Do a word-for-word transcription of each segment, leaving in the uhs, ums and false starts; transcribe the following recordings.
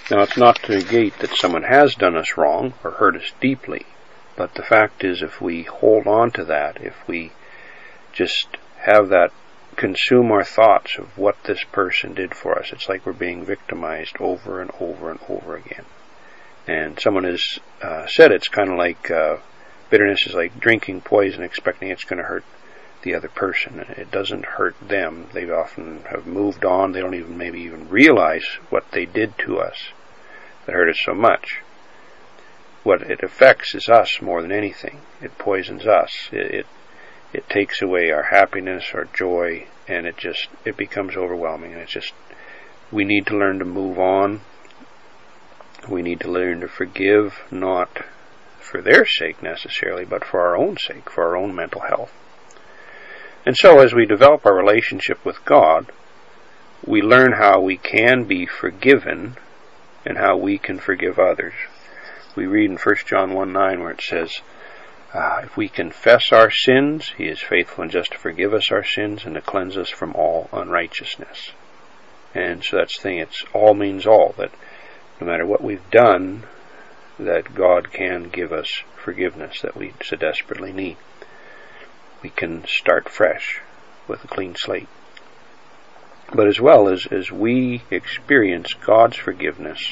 Now, it's not to negate that someone has done us wrong or hurt us deeply, but the fact is, if we hold on to that, if we just have that consume our thoughts of what this person did for us, it's like we're being victimized over and over and over again. And someone has uh, said it's kind of like uh, bitterness is like drinking poison, expecting it's going to hurt the other person. It doesn't hurt them. They often have moved on. They don't even maybe even realize what they did to us that hurt us so much. What it affects is us more than anything. It poisons us. It, it it takes away our happiness, our joy, and it just it becomes overwhelming. And it's just we need to learn to move on. We need to learn to forgive, not for their sake necessarily, but for our own sake, for our own mental health. And so as we develop our relationship with God, we learn how we can be forgiven and how we can forgive others. We read in First John one nine where it says, uh, if we confess our sins, He is faithful and just to forgive us our sins and to cleanse us from all unrighteousness. And so that's the thing, it's all means all, that no matter what we've done, that God can give us forgiveness that we so desperately need. We can start fresh with a clean slate. But as well as, as we experience God's forgiveness,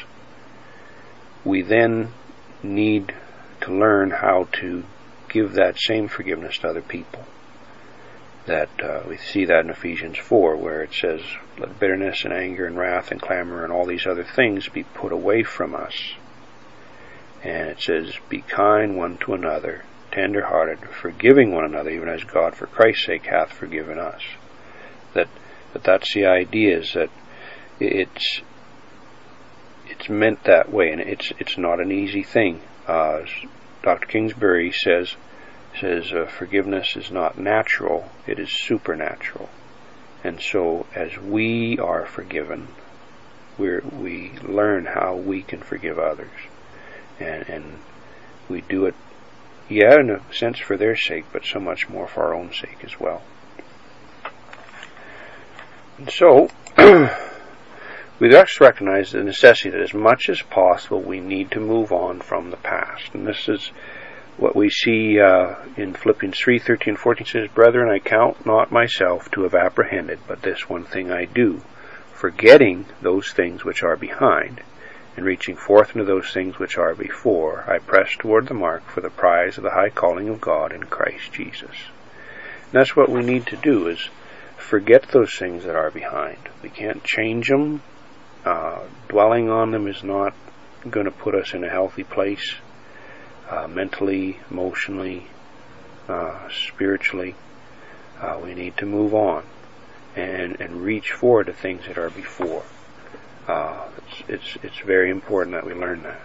we then need to learn how to give that same forgiveness to other people. That uh, we see that in Ephesians four, where it says, let bitterness and anger and wrath and clamor and all these other things be put away from us. And it says, be kind one to another, tender-hearted, forgiving one another, even as God for Christ's sake hath forgiven us. That, that that's the idea, is that it's it's meant that way, and it's it's not an easy thing. Uh, Doctor Kingsbury says says uh, forgiveness is not natural; it is supernatural. And so, as we are forgiven, we we learn how we can forgive others, and and we do it, yeah, in a sense for their sake, but so much more for our own sake as well. And so, we thus recognize the necessity that as much as possible we need to move on from the past. And this is what we see uh, in Philippians three thirteen and fourteen. Says, brethren, I count not myself to have apprehended, but this one thing I do, forgetting those things which are behind, and reaching forth into those things which are before, I press toward the mark for the prize of the high calling of God in Christ Jesus. And that's what we need to do, is forget those things that are behind. We can't change them. Uh, dwelling on them is not going to put us in a healthy place, uh, mentally, emotionally, uh, spiritually. Uh, we need to move on and, and reach forward to things that are before. Uh, it's, it's, it's very important that we learn that.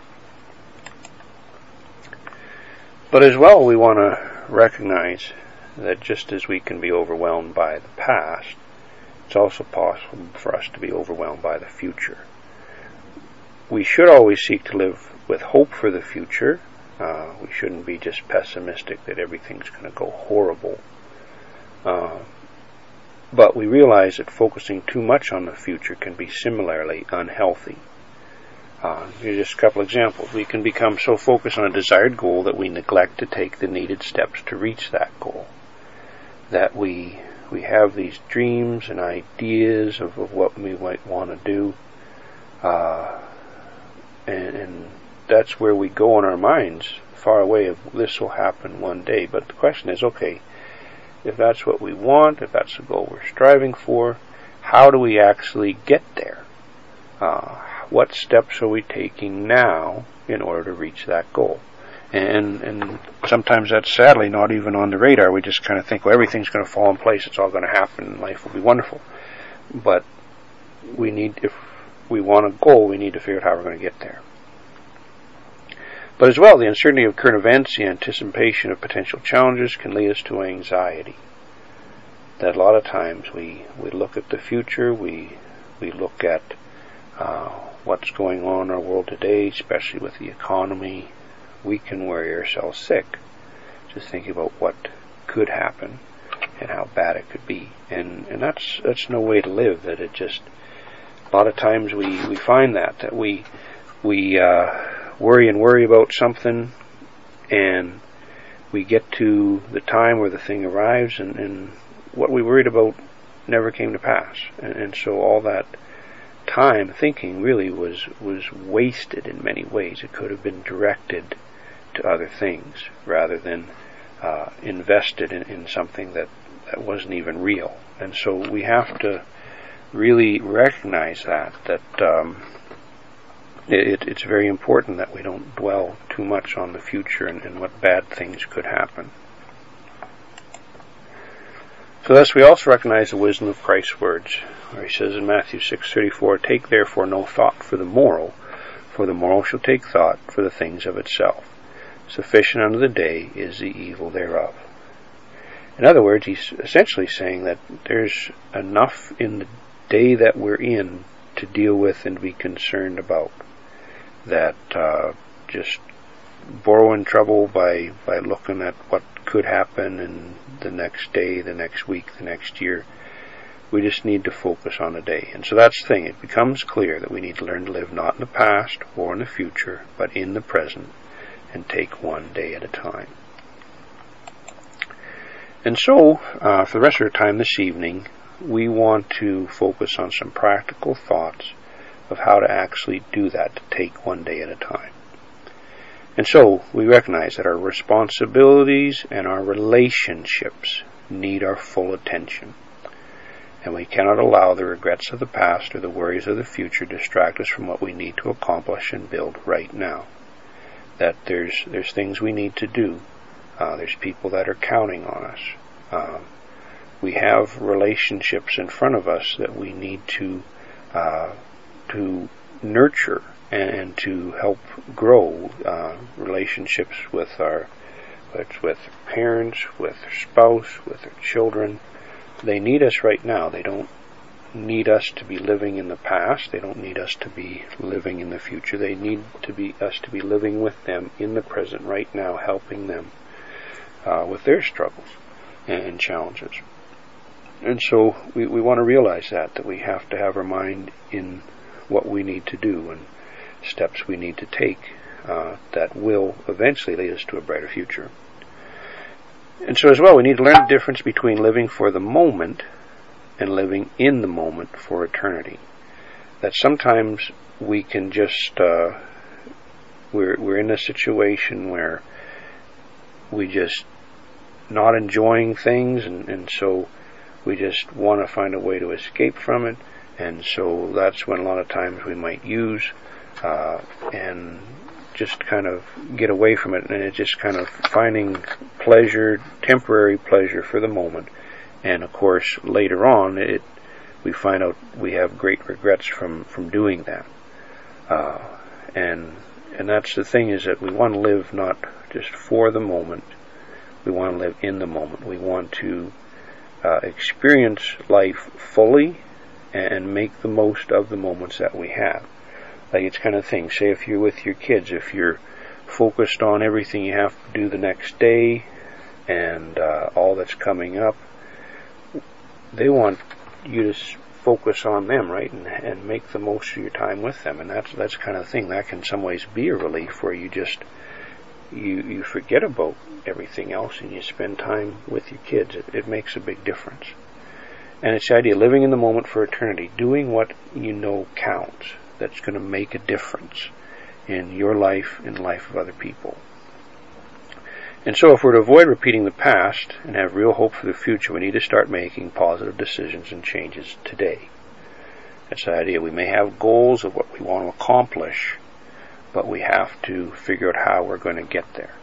But as well, we want to recognize that just as we can be overwhelmed by the past, it's also possible for us to be overwhelmed by the future. We should always seek to live with hope for the future. Uh, we shouldn't be just pessimistic that everything's going to go horrible. Uh, but we realize that focusing too much on the future can be similarly unhealthy. Uh, here's just a couple examples. We can become so focused on a desired goal that we neglect to take the needed steps to reach that goal. That we we have these dreams and ideas of, of what we might want to do, uh, and, and that's where we go in our minds, far away of this will happen one day. But the question is, okay, if that's what we want, if that's the goal we're striving for, how do we actually get there? Uh, what steps are we taking now in order to reach that goal? And and sometimes that's sadly not even on the radar. We just kind of think, well, everything's going to fall in place. It's all going to happen, and life will be wonderful. But we need, if we want a goal, we need to figure out how we're going to get there. But as well, the uncertainty of current events, the anticipation of potential challenges can lead us to anxiety. That a lot of times we, we look at the future, we we look at uh, what's going on in our world today, especially with the economy. We can worry ourselves sick just thinking about what could happen and how bad it could be. And and that's that's no way to live. That it just, a lot of times we, we find that, that we we uh, worry and worry about something, and we get to the time where the thing arrives, and, and what we worried about never came to pass. And, and so all that time thinking really was was wasted in many ways. It could have been directed to other things rather than uh, invested in, in something that, that wasn't even real. And so we have to really recognize that, that um, it, it's very important that we don't dwell too much on the future and, and what bad things could happen. So thus we also recognize the wisdom of Christ's words, where he says in Matthew six thirty-four, "Take therefore no thought for the morrow, for the morrow shall take thought for the things of itself. Sufficient unto the day is the evil thereof." In other words, he's essentially saying that there's enough in the day that we're in to deal with and be concerned about, that uh, just borrowing trouble by, by looking at what could happen in the next day, the next week, the next year. We just need to focus on the day. And so that's the thing. It becomes clear that we need to learn to live not in the past or in the future, but in the present, and take one day at a time. And so, uh, for the rest of our time this evening, we want to focus on some practical thoughts of how to actually do that, to take one day at a time. And so, we recognize that our responsibilities and our relationships need our full attention. And we cannot allow the regrets of the past or the worries of the future distract us from what we need to accomplish and build right now. That there's there's things we need to do. Uh, there's people that are counting on us. Uh, we have relationships in front of us that we need to uh, to nurture and to help grow. Uh, relationships with our with, with parents, with their spouse, with their children. They need us right now. They don't need us to be living in the past. They don't need us to be living in the future. They need to be us to be living with them in the present right now, helping them uh, with their struggles and, and challenges. And so we, we want to realize that, that we have to have our mind in what we need to do and steps we need to take uh, that will eventually lead us to a brighter future. And so as well, we need to learn the difference between living for the moment and living in the moment for eternity. That sometimes we can just, uh, we're, we're in a situation where we just not enjoying things, and, and so we just want to find a way to escape from it. And so that's when a lot of times we might use uh, and just kind of get away from it, and it's just kind of finding pleasure, temporary pleasure for the moment. And of course, later on, it we find out we have great regrets from, from doing that. Uh, and and that's the thing, is that we want to live not just for the moment, we want to live in the moment. We want to uh, experience life fully and make the most of the moments that we have. Like, it's kind of thing, say if you're with your kids, if you're focused on everything you have to do the next day and uh, all that's coming up, they want you to focus on them, right, and, and make the most of your time with them. And that's that's kind of thing. That can in some ways be a relief, where you just you you forget about everything else and you spend time with your kids. It, it makes a big difference. And it's the idea of living in the moment for eternity, doing what you know counts, that's going to make a difference in your life and the life of other people. And so if we're to avoid repeating the past and have real hope for the future, we need to start making positive decisions and changes today. That's the idea. We may have goals of what we want to accomplish, but we have to figure out how we're going to get there.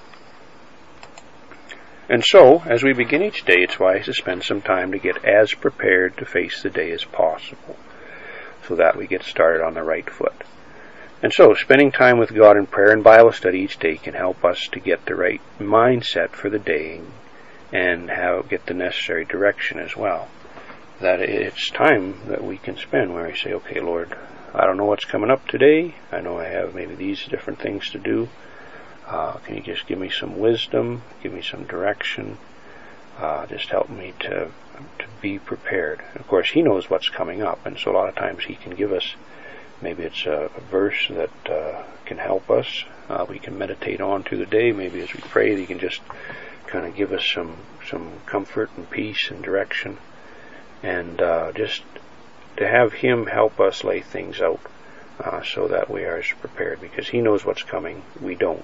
And so, as we begin each day, it's wise to spend some time to get as prepared to face the day as possible, so that we get started on the right foot. And so, spending time with God in prayer and Bible study each day can help us to get the right mindset for the day and have, get the necessary direction as well. That it's time that we can spend where we say, okay, Lord, I don't know what's coming up today. I know I have maybe these different things to do. Uh, can you just give me some wisdom, give me some direction, uh, just help me to to be prepared. And of course, He knows what's coming up, and so a lot of times He can give us maybe it's a, a verse that uh, can help us. Uh, we can meditate on through the day. Maybe as we pray, He can just kind of give us some some comfort and peace and direction, and uh, just to have Him help us lay things out uh, so that we are prepared, because He knows what's coming. We don't.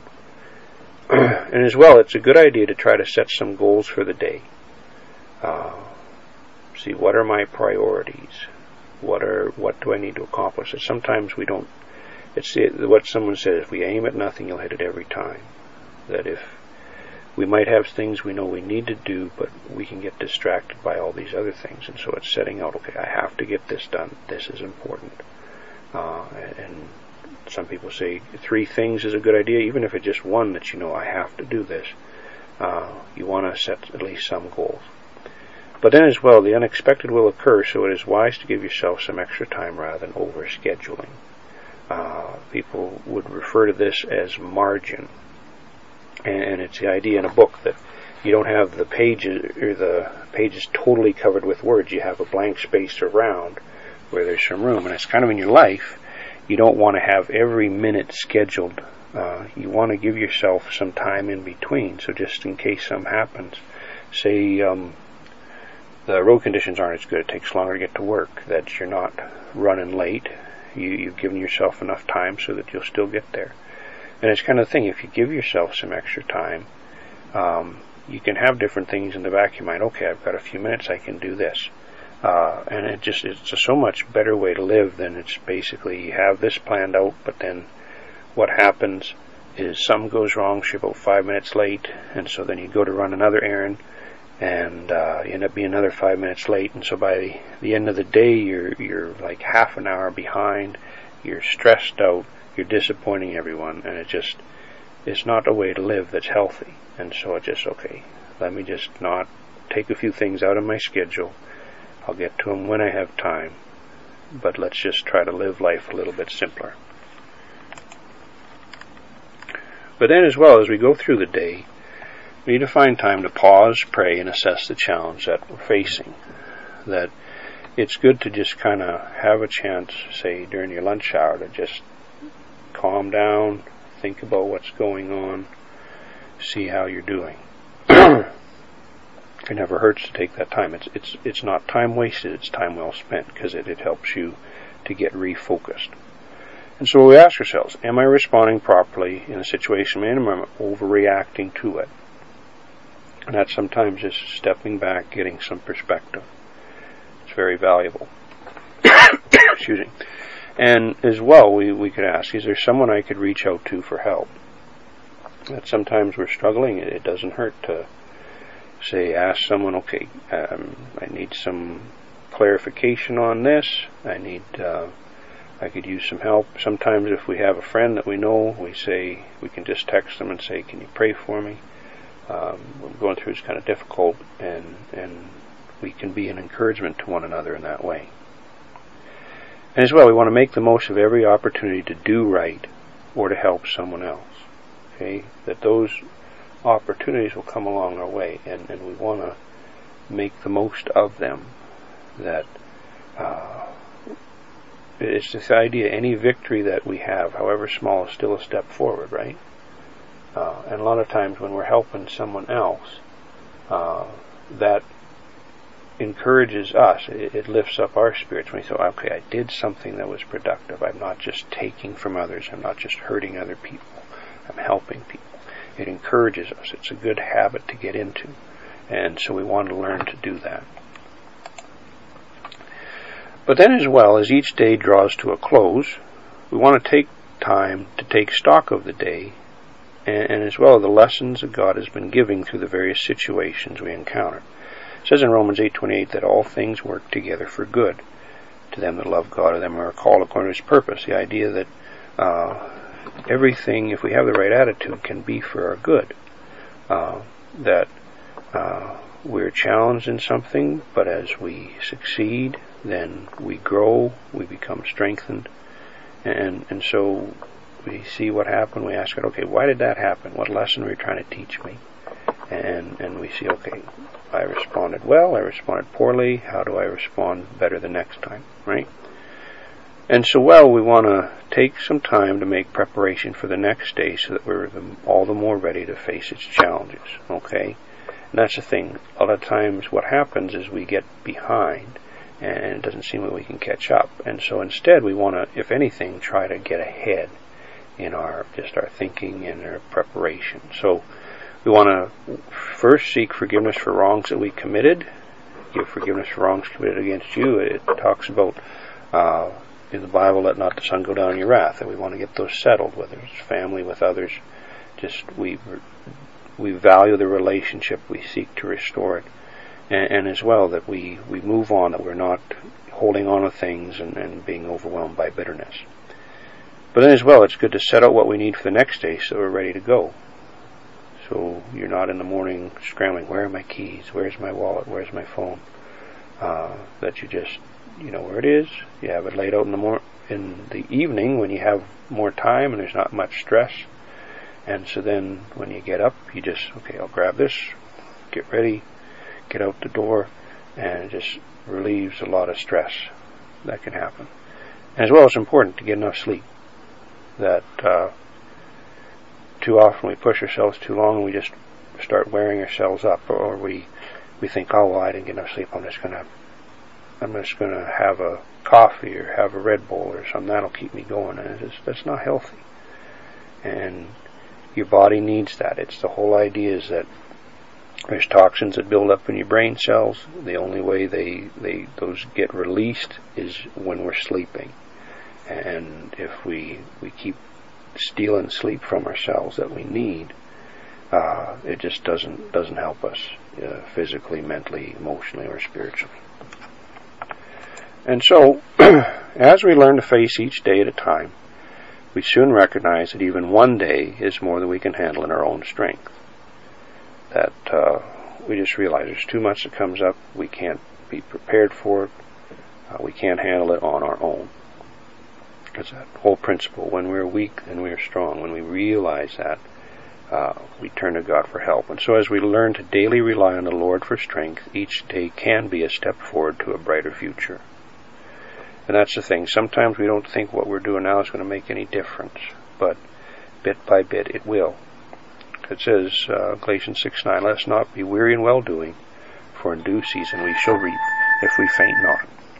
And as well, it's a good idea to try to set some goals for the day. Uh, see, what are my priorities? What are what do I need to accomplish? And sometimes we don't. It's what someone said: if we aim at nothing, you'll hit it every time. That if we might have things we know we need to do, but we can get distracted by all these other things. And so it's setting out, okay, I have to get this done. This is important. Uh, and some people say three things is a good idea, even if it's just one that you know, I have to do this. Uh, you want to set at least some goals. But then as well, the unexpected will occur, so it is wise to give yourself some extra time rather than over-scheduling. Uh, people would refer to this as margin. And it's the idea in a book that you don't have the pages or the pages totally covered with words. You have a blank space around where there's some room. And it's kind of in your life, you don't want to have every minute scheduled. Uh, you want to give yourself some time in between. So just in case something happens, say um, the road conditions aren't as good, it takes longer to get to work, that you're not running late. You, you've given yourself enough time so that you'll still get there. And it's kind of the thing, if you give yourself some extra time, um, you can have different things in the back of your mind. Okay, I've got a few minutes, I can do this. Uh, and it just, it's a so much better way to live than it's basically you have this planned out, but then what happens is something goes wrong, so you're about five minutes late, and so then you go to run another errand, and uh, you end up being another five minutes late, and so by the, the end of the day, you're, you're like half an hour behind, you're stressed out, you're disappointing everyone, and it just, it's not a way to live that's healthy. And so it's just, okay, let me just not take a few things out of my schedule. I'll get to them when I have time, but let's just try to live life a little bit simpler. But then as well, as we go through the day, we need to find time to pause, pray, and assess the challenge that we're facing. That it's good to just kind of have a chance, say, during your lunch hour, to just calm down, think about what's going on, see how you're doing. It never hurts to take that time. It's it's it's not time wasted, it's time well spent, because it, it helps you to get refocused. And so we ask ourselves, am I responding properly in a situation, and am I overreacting to it? And that's sometimes just stepping back, getting some perspective. It's very valuable. Excuse me. And as well, we, we could ask, is there someone I could reach out to for help? That sometimes we're struggling, it, it doesn't hurt to say, ask someone, okay, um, I need some clarification on this, I need, uh, I could use some help. Sometimes if we have a friend that we know, we say, we can just text them and say, can you pray for me? Um, what I'm going through is kind of difficult, and, and we can be an encouragement to one another in that way. And as well, we want to make the most of every opportunity to do right or to help someone else. Okay, that those opportunities will come along our way, and, and we want to make the most of them. That uh, it's this idea, any victory that we have, however small, is still a step forward, right? Uh, and a lot of times when we're helping someone else, uh, that encourages us, it, it lifts up our spirits when we say, okay, I did something that was productive. I'm not just taking from others, I'm not just hurting other people, I'm helping people. It encourages us. It's a good habit to get into, and so we want to learn to do that. But then as well, as each day draws to a close, we want to take time to take stock of the day, and, and as well the lessons that God has been giving through the various situations we encounter. It says in Romans eight twenty-eight that all things work together for good to them that love God, to them who are called according to His purpose. The idea that uh, everything, if we have the right attitude, can be for our good. Uh, that uh, we're challenged in something, but as we succeed, then we grow, we become strengthened, and and so we see what happened. We ask it, okay, why did that happen? What lesson were you trying to teach me? And and we see, okay, I responded well, I responded poorly, how do I respond better the next time, right? And so, well, we want to take some time to make preparation for the next day so that we're the, all the more ready to face its challenges, okay? And that's the thing. A lot of times what happens is we get behind and it doesn't seem like we can catch up. And so instead we want to, if anything, try to get ahead in our, just our thinking and our preparation. So we want to first seek forgiveness for wrongs that we committed. Give forgiveness for wrongs committed against you. It talks about, uh, in the Bible, let not the sun go down on your wrath, and we want to get those settled, whether it's family, with others. Just we we value the relationship, we seek to restore it, and, and as well that we, we move on, that we're not holding on to things and, and being overwhelmed by bitterness. But then as well, it's good to set out what we need for the next day so we're ready to go. So you're not in the morning scrambling, where are my keys, where's my wallet, where's my phone, uh, that you just you know where it is. You have it laid out in the mor- in the evening when you have more time and there's not much stress. And so then when you get up, you just, okay, I'll grab this, get ready, get out the door, and it just relieves a lot of stress that can happen. And as well, it's important to get enough sleep. That uh, too often we push ourselves too long and we just start wearing ourselves up, or, or we we think, oh well, I didn't get enough sleep, I'm just gonna I'm just going to have a coffee or have a Red Bull or something. That'll keep me going. And it's, that's not healthy. And your body needs that. It's the whole idea is that there's toxins that build up in your brain cells. The only way they, they those get released is when we're sleeping. And if we we keep stealing sleep from ourselves that we need, uh, it just doesn't doesn't help us uh, physically, mentally, emotionally, or spiritually. And so, as we learn to face each day at a time, we soon recognize that even one day is more than we can handle in our own strength. That uh, we just realize there's too much that comes up, we can't be prepared for it, uh, we can't handle it on our own. It's that whole principle, when we're weak, then we are strong. When we realize that, uh, we turn to God for help. And so as we learn to daily rely on the Lord for strength, each day can be a step forward to a brighter future. And that's the thing. Sometimes we don't think what we're doing now is going to make any difference, but bit by bit it will. It says, uh, Galatians six nine, let us not be weary in well-doing, for in due season we shall reap if we faint not.